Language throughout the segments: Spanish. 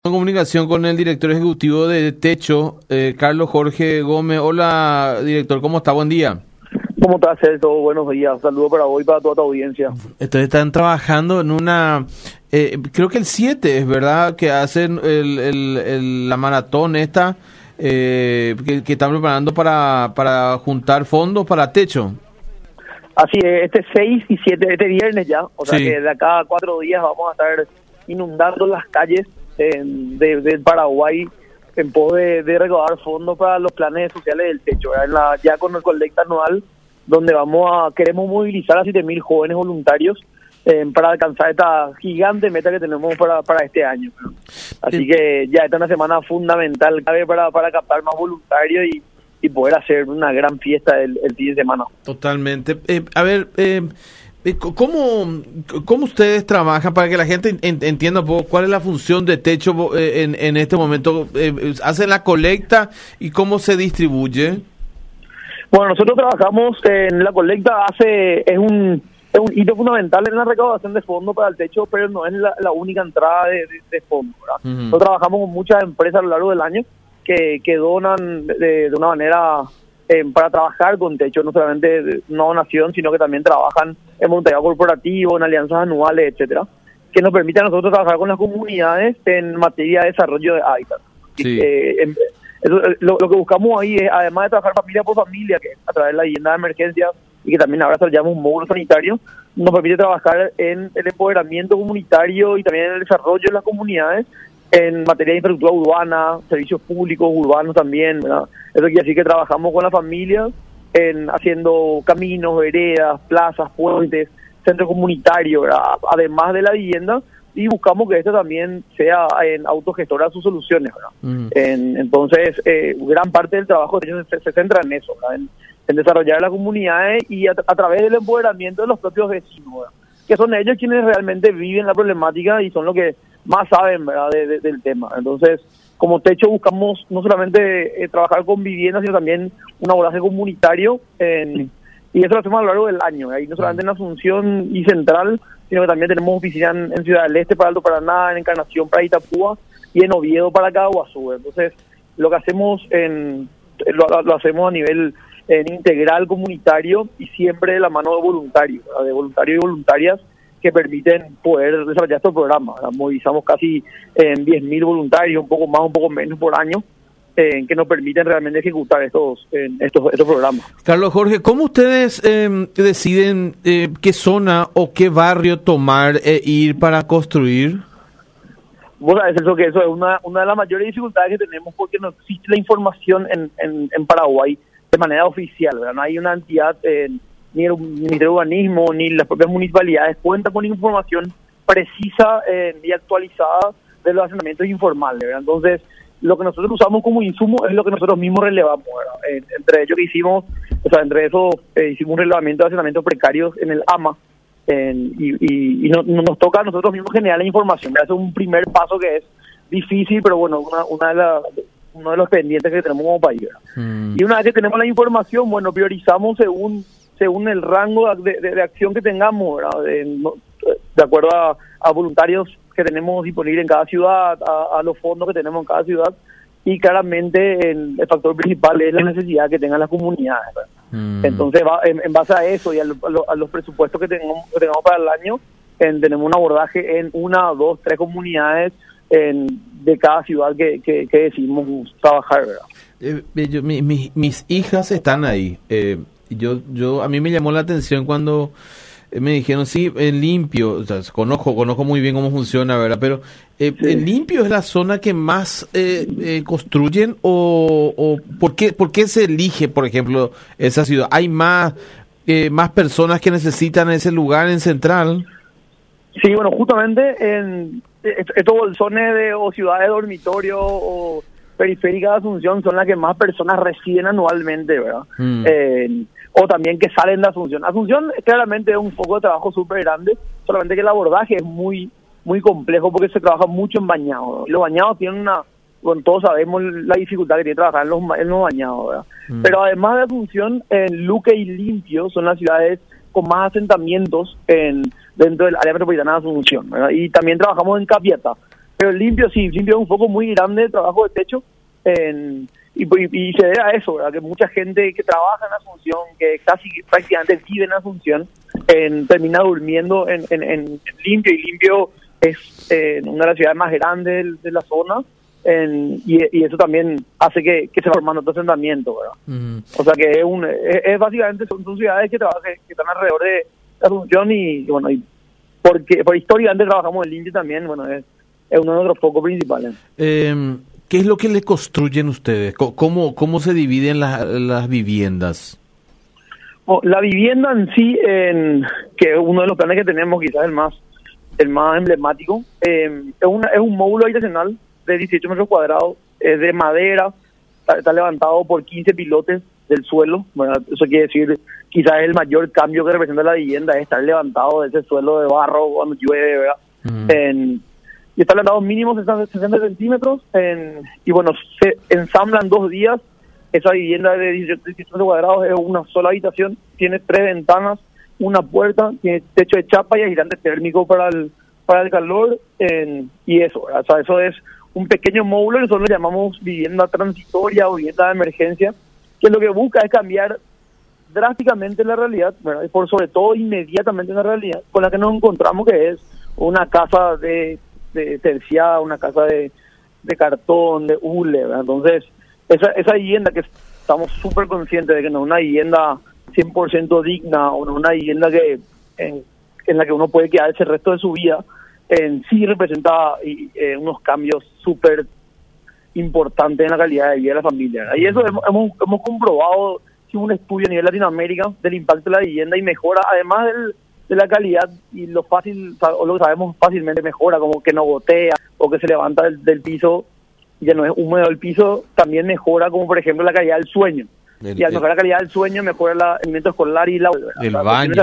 En comunicación con el director ejecutivo de Techo, Carlos Jorge Gómez. Hola, director, ¿cómo está? Buen día. ¿Cómo estás, Celso? Buenos días. Saludos para vos y para toda tu audiencia. Ustedes están trabajando en una, creo que el 7, ¿es verdad? Que hacen la maratón esta, que están preparando para juntar fondos para Techo. Así es, este 6 y 7, este viernes ya, o sea que de acá a 4 días vamos a estar inundando las calles del Paraguay en pos de recaudar fondos para los planes sociales del Techo, ya con el colecta anual, donde queremos movilizar a 7.000 jóvenes voluntarios para alcanzar esta gigante meta que tenemos para este año. Así que ya esta es una semana fundamental para captar más voluntarios y poder hacer una gran fiesta el fin de semana. Totalmente. ¿Cómo ustedes trabajan para que la gente entienda un poco cuál es la función de Techo en este momento? ¿Hacen la colecta y cómo se distribuye? Bueno, nosotros trabajamos en la colecta, es un hito fundamental en la recaudación de fondos para el Techo, pero no es la única entrada de fondos, ¿verdad? Uh-huh. Nosotros trabajamos con muchas empresas a lo largo del año que donan de una manera para trabajar con Techo, no solamente una donación, sino que también trabajan en voluntariado corporativo, en alianzas anuales, etcétera, que nos permite a nosotros trabajar con las comunidades en materia de desarrollo de hábitat. Sí. Lo que buscamos ahí es, además de trabajar familia por familia, que a través de la vivienda de emergencia y que también ahora se llama un módulo sanitario, nos permite trabajar en el empoderamiento comunitario y también en el desarrollo de las comunidades en materia de infraestructura urbana, servicios públicos urbanos también, ¿verdad? Eso quiere decir que trabajamos con las familias haciendo caminos, veredas, plazas, puentes, centros comunitarios, ¿verdad? Además de la vivienda, y buscamos que esto también sea autogestora de sus soluciones, ¿verdad? Uh-huh. Entonces, gran parte del trabajo de ellos se centra en eso, ¿verdad? En desarrollar las comunidades y a través del empoderamiento de los propios vecinos, ¿verdad? Que son ellos quienes realmente viven la problemática y son los que más saben, ¿verdad? Del tema. Entonces, como Techo buscamos no solamente trabajar con viviendas, sino también un abordaje comunitario, y eso lo hacemos a lo largo del año, ahí no solamente en Asunción y Central, sino que también tenemos oficinas en Ciudad del Este para Alto Paraná, en Encarnación para Itapúa y en Oviedo para Caguazú. Entonces, lo que hacemos lo hacemos a nivel integral comunitario y siempre de la mano de voluntarios y voluntarias que permiten poder desarrollar estos programas. Movilizamos casi 10.000 voluntarios, un poco más, un poco menos por año, que nos permiten realmente ejecutar estos programas. Carlos Jorge, ¿cómo ustedes deciden qué zona o qué barrio tomar ir para construir? Vos sabés, eso que eso es una de las mayores dificultades que tenemos porque no existe la información en Paraguay de manera oficial, ¿verdad? No hay una entidad, ni el Ministerio de Urbanismo, ni las propias municipalidades cuentan con información precisa y actualizada de los asentamientos informales, ¿verdad? Entonces, lo que nosotros usamos como insumo es lo que nosotros mismos relevamos, ¿verdad? Entre ellos que hicimos, hicimos un relevamiento de asentamientos precarios en el AMA, y nos toca a nosotros mismos generar la información, ¿verdad? Es un primer paso que es difícil, pero bueno, uno de los pendientes que tenemos como país, ¿verdad? Y una vez que tenemos la información, bueno, priorizamos según el rango de acción que tengamos, ¿verdad? De acuerdo a voluntarios que tenemos disponibles en cada ciudad, a los fondos que tenemos en cada ciudad, y claramente el factor principal es la necesidad que tengan las comunidades, ¿verdad? Entonces, en base a eso y a los presupuestos que tengamos para el año, tenemos un abordaje en 1, 2, 3 comunidades de cada ciudad que decidimos trabajar, ¿verdad? Mis hijas están ahí. A mí me llamó la atención cuando me dijeron, sí, en Limpio, o sea, conozco muy bien cómo funciona, ¿verdad? Pero sí. ¿En Limpio es la zona que más construyen o por qué se elige, por ejemplo, esa ciudad? ¿Hay más personas que necesitan ese lugar en Central? Sí, bueno, justamente estos bolsones o ciudades de dormitorio o periféricas de Asunción son las que más personas residen anualmente, ¿verdad? O también que salen de Asunción. Asunción claramente es un foco de trabajo súper grande, solamente que el abordaje es muy muy complejo porque se trabaja mucho en bañados, ¿verdad? Y los bañados tienen todos sabemos la dificultad que tiene trabajar en los bañados, ¿verdad? Pero además de Asunción, Luque y Limpio son las ciudades con más asentamientos dentro del área metropolitana de Asunción, ¿verdad? Y también trabajamos en Capiatá. Pero limpio sí, limpio es un foco muy grande de trabajo de techo, y se debe a eso, ¿verdad? Que mucha gente que trabaja en Asunción, que casi prácticamente vive en Asunción, termina durmiendo en limpio, y limpio es una de las ciudades más grandes de la zona, y eso también hace que se vaya formando otro asentamiento, ¿verdad? O sea que es básicamente son ciudades que están alrededor de Asunción, y bueno, y porque por históricamente trabajamos en limpio también, bueno, es uno de los focos principales. ¿Qué es lo que le construyen ustedes? ¿Cómo se dividen las viviendas? La vivienda en sí, que es uno de los planes que tenemos, quizás el más emblemático, es un módulo habitacional de 18 metros cuadrados, es de madera, está levantado por 15 pilotes del suelo, ¿verdad? Eso quiere decir, quizás el mayor cambio que representa la vivienda es estar levantado de ese suelo de barro cuando llueve, ¿verdad? Y está levantado mínimo 60 centímetros, y bueno, se ensamblan 2 días. Esa vivienda de 18 metros cuadrados es una sola habitación, tiene 3 ventanas, una puerta, tiene techo de chapa y aislante térmico para el calor, y eso, ¿verdad? O sea, eso es un pequeño módulo que nosotros le llamamos vivienda transitoria o vivienda de emergencia, que lo que busca es cambiar drásticamente la realidad, ¿verdad? Y por sobre todo inmediatamente la realidad con la que nos encontramos, que es una casa de terciada, una casa de cartón, de hule, ¿verdad? Entonces, esa vivienda que estamos súper conscientes de que no es una vivienda 100% digna, o no es una vivienda en la que uno puede quedarse el resto de su vida, sí representa unos cambios súper importantes en la calidad de vida de la familia, ¿verdad? Y eso hemos comprobado, un estudio a nivel Latinoamérica del impacto de la vivienda, y mejora, además de la calidad y lo fácil, o lo que sabemos fácilmente mejora, como que no gotea o que se levanta del piso y ya no es húmedo el piso, también mejora, como por ejemplo la calidad del sueño. Y al mejorar la calidad del sueño mejora el rendimiento escolar y el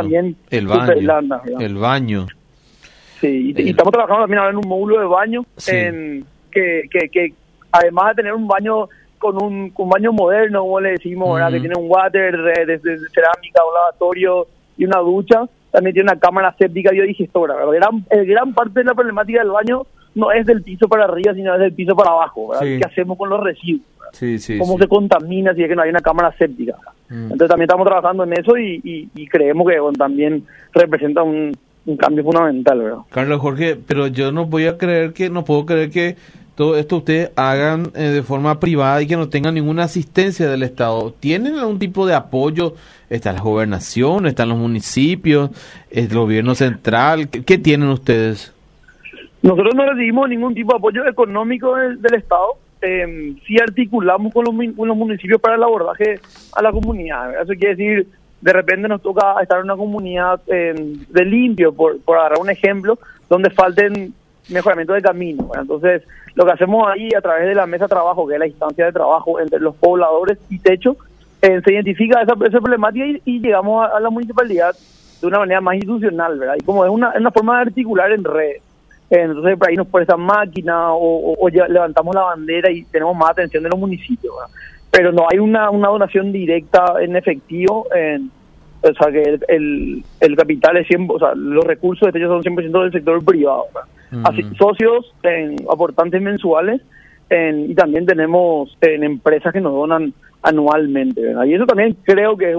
baño. Sí, y estamos trabajando también ahora en un módulo de baño, sí, que además de tener un baño con un baño moderno, como le decimos, ¿verdad? Que tiene un water de cerámica, un lavatorio y una ducha, también tiene una cámara séptica biodigestora, ¿verdad? Gran parte de la problemática del baño no es del piso para arriba, sino es del piso para abajo, ¿verdad? Sí. ¿Qué hacemos con los residuos? ¿Cómo se contamina si es que no hay una cámara séptica? Entonces también estamos trabajando en eso, y creemos que también representa un cambio fundamental, ¿verdad? Carlos Jorge, pero yo no puedo creer que todo esto ustedes hagan de forma privada y que no tengan ninguna asistencia del Estado. ¿Tienen algún tipo de apoyo? ¿Está la gobernación? ¿Están los municipios? ¿El gobierno central? ¿Qué tienen ustedes? Nosotros no recibimos ningún tipo de apoyo económico del Estado. Sí articulamos con los municipios para el abordaje a la comunidad. Eso quiere decir, de repente nos toca estar en una comunidad de limpio, por agarrar un ejemplo, donde falten mejoramiento de camino, ¿verdad? Entonces, lo que hacemos ahí a través de la mesa de trabajo, que es la instancia de trabajo entre los pobladores y techo, se identifica esa problemática y llegamos a la municipalidad de una manera más institucional, ¿verdad? Y como es una forma de articular en redes, entonces por ahí nos prestan máquinas o levantamos la bandera y tenemos más atención de los municipios, ¿verdad? Pero no hay una donación directa en efectivo, o sea que el capital es 100%, o sea, los recursos de techo son 100% del sector privado, ¿verdad? Así, socios, aportantes mensuales, y también tenemos empresas que nos donan anualmente, ¿verdad? Y eso también creo que es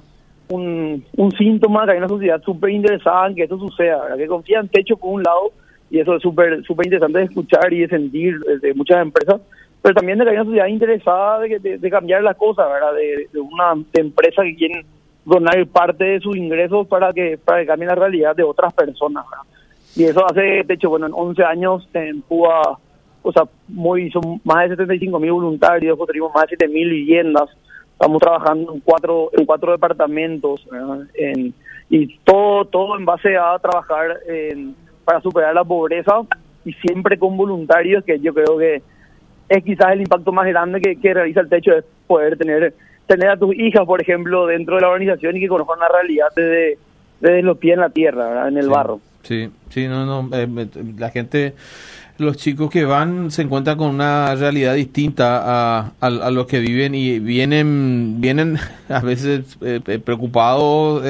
un síntoma que hay una sociedad súper interesada en que esto suceda, ¿verdad? Que confía en techo por un lado, y eso es súper interesante de escuchar y de sentir de muchas empresas, pero también de que hay una sociedad interesada de cambiar las cosas, ¿verdad? De una empresa que quieren donar parte de sus ingresos para que cambie la realidad de otras personas, ¿verdad? Y eso hace, de hecho, en 11 años en Cuba, o sea, son más de 75.000 voluntarios, construimos más de 7.000 viviendas, estamos trabajando en cuatro departamentos, ¿verdad? Y todo en base a trabajar para superar la pobreza, y siempre con voluntarios, que yo creo que es quizás el impacto más grande que realiza el techo, es poder tener a tus hijas, por ejemplo, dentro de la organización y que conozcan la realidad desde los pies en la tierra, ¿verdad? En el barro. Sí, la gente los chicos que van se encuentran con una realidad distinta a los que viven y vienen a veces preocupados,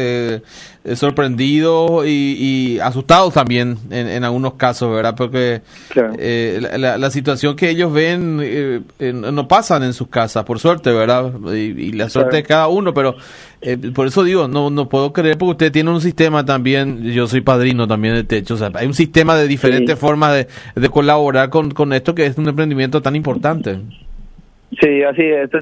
sorprendidos y asustados también en algunos casos, ¿verdad? Porque claro, la situación que ellos ven no pasan en sus casas, por suerte, ¿verdad? Y la suerte de cada uno, pero por eso digo, no puedo creer, porque usted tiene un sistema también, yo soy padrino también de Techo, o sea, hay un sistema de diferentes formas de colaborar con esto, que es un emprendimiento tan importante. Sí, así es.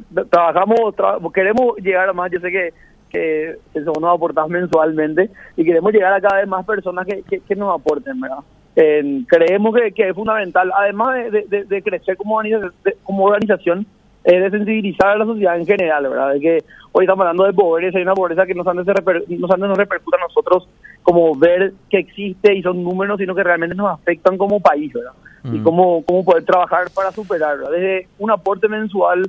Queremos llegar a más. Yo sé que eso nos aportamos mensualmente y queremos llegar a cada vez más personas que nos aporten, ¿verdad? Creemos que es fundamental, además de crecer como organización, de sensibilizar a la sociedad en general, ¿verdad? De que hoy estamos hablando de pobreza, hay una pobreza que nos repercuta a nosotros, como ver que existe y son números, sino que realmente nos afectan como país, ¿verdad? Y cómo poder trabajar para superar, ¿verdad? Desde un aporte mensual,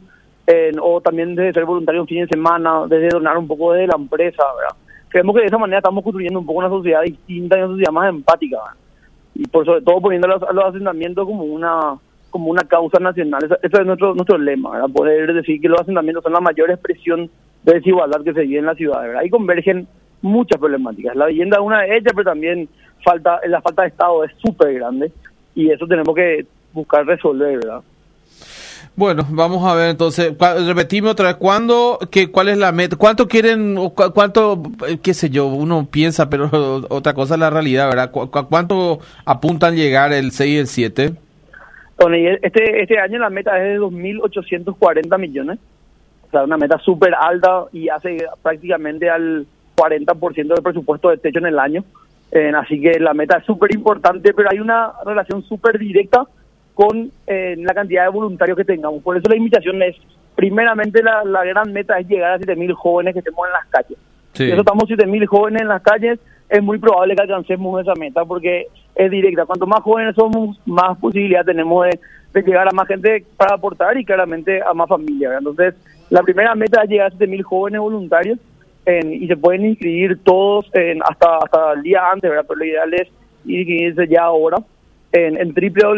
o también desde ser voluntario un fin de semana, desde donar un poco desde la empresa, ¿verdad? Creemos que de esa manera estamos construyendo un poco una sociedad distinta y una sociedad más empática, ¿verdad? Y por sobre todo poniendo a los asentamientos como una causa nacional. Ese es nuestro lema, ¿verdad? Poder decir que los asentamientos son la mayor expresión de desigualdad que se vive en la ciudad, ¿verdad? Ahí convergen muchas problemáticas. La vivienda es una de ellas, pero también la falta de Estado es súper grande y eso tenemos que buscar resolver, ¿verdad? Bueno, vamos a ver entonces, repetimos otra vez, ¿cuál es la meta? ¿Cuánto quieren, cuánto, qué sé yo, uno piensa, pero otra cosa es la realidad, ¿verdad? ¿Cuánto apuntan llegar el 6 y el 7? Bueno, y este año la meta es de 2.840 millones, o sea, una meta súper alta y hace prácticamente al 40% del presupuesto de Techo en el año, así que la meta es súper importante, pero hay una relación súper directa con la cantidad de voluntarios que tengamos. Por eso la invitación es, primeramente la gran meta es llegar a 7.000 jóvenes que estemos en las calles. Sí. Si eso estamos 7.000 jóvenes en las calles, es muy probable que alcancemos esa meta porque es directa. Cuanto más jóvenes somos, más posibilidad tenemos de llegar a más gente para aportar y claramente a más familias. Entonces, la primera meta es llegar a 7.000 jóvenes voluntarios y se pueden inscribir todos hasta el día antes, ¿verdad? Pero lo ideal es inscribirse ya ahora en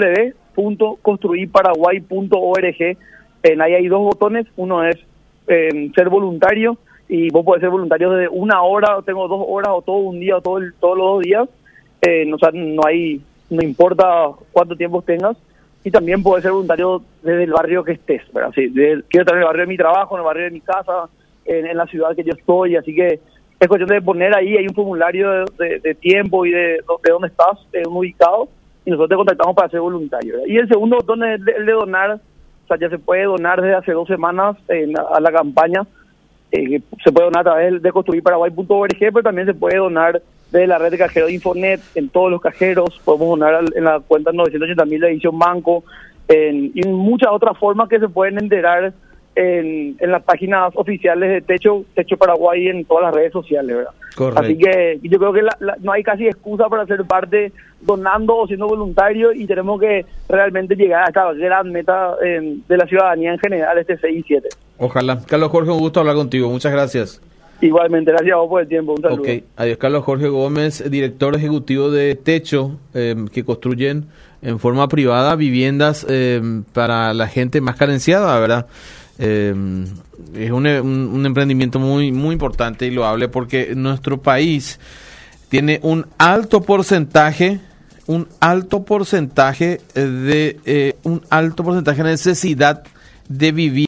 www.construirparaguay.org. Ahí hay dos botones, uno es ser voluntario, y vos podés ser voluntario desde 1 hora, o tengo 2 horas, o todo un día, o todos los 2 días, o sea, no importa cuánto tiempo tengas, y también podés ser voluntario desde el barrio que estés, ¿verdad? Sí, quiero estar en el barrio de mi trabajo, en el barrio de mi casa, en la ciudad que yo estoy, así que es cuestión de poner ahí, hay un formulario de tiempo y de dónde estás ubicado, y nosotros te contactamos para ser voluntario, ¿verdad? Y el segundo botón es el de donar, o sea, ya se puede donar desde hace 2 semanas a la campaña, se puede donar a través de construirparaguay.org, pero también se puede donar desde la red de cajeros de Infonet, en todos los cajeros, podemos donar en la cuenta 980.000 de Edición Banco, y muchas otras formas que se pueden enterar en las páginas oficiales de Techo Paraguay, en todas las redes sociales, ¿verdad? Correcto. Así que yo creo que no hay casi excusa para ser parte donando o siendo voluntario, y tenemos que realmente llegar a esta gran meta de la ciudadanía en general, este 6 y 7. Ojalá. Carlos Jorge, un gusto hablar contigo. Muchas gracias. Igualmente, gracias a vos por el tiempo. Un saludo. Ok, adiós. Carlos Jorge Gómez, director ejecutivo de Techo, que construyen en forma privada viviendas para la gente más carenciada, ¿verdad? Es un emprendimiento muy muy importante y loable, porque nuestro país tiene un alto porcentaje de necesidad de vivir